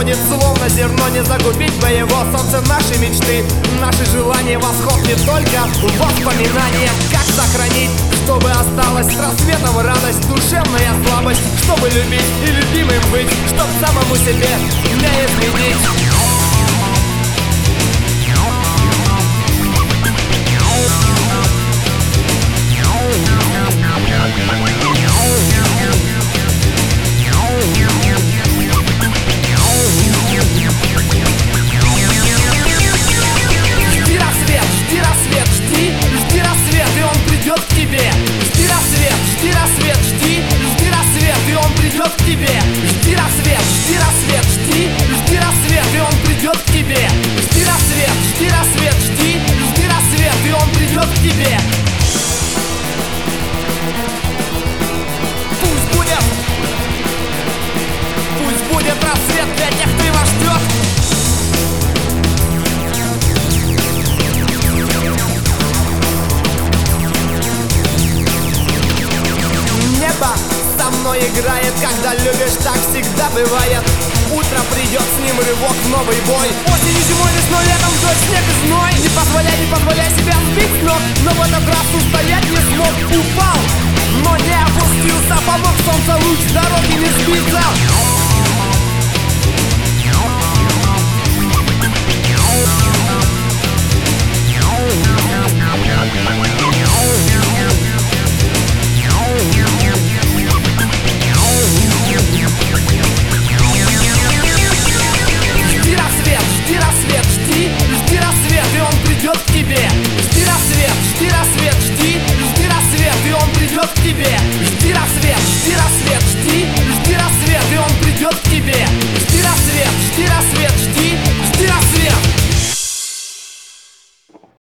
всходит словно зерно, не загубить бы его. Солнце нашей мечты, наши желания, восход не только в воспоминаниях. Как сохранить, чтобы осталась с рассветом радость, душевная слабость, чтобы любить и любимым быть, чтоб самому себе не изменить. Играет, когда любишь, так всегда бывает. Утро придет, с ним рывок в новый бой. Осенью, зимой, весной, летом, дождь, снег и зной. Не позволяй себя сбить с ног, но в этот раз устоять не смог. Упал, но не опустился, помог солнце луч, с дороги не сбиться.